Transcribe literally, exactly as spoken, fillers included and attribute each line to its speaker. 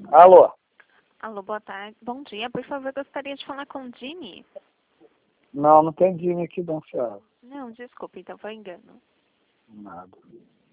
Speaker 1: Alô?
Speaker 2: Alô, boa tarde. Bom dia. Por favor, gostaria de falar com o Jimmy.
Speaker 1: Não, não tem Jimmy aqui não, senhora.
Speaker 2: Não, desculpe, então foi engano.
Speaker 1: Nada.